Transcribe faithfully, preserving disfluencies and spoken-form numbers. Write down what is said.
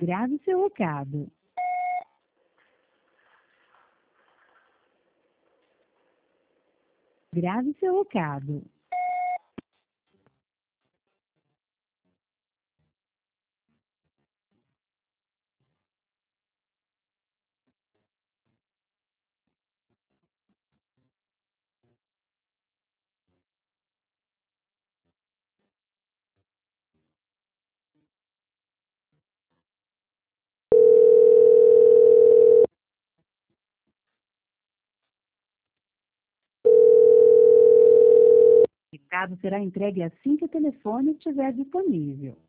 Grave seu recado. Grave seu recado. O recado será entregue assim que o telefone estiver disponível.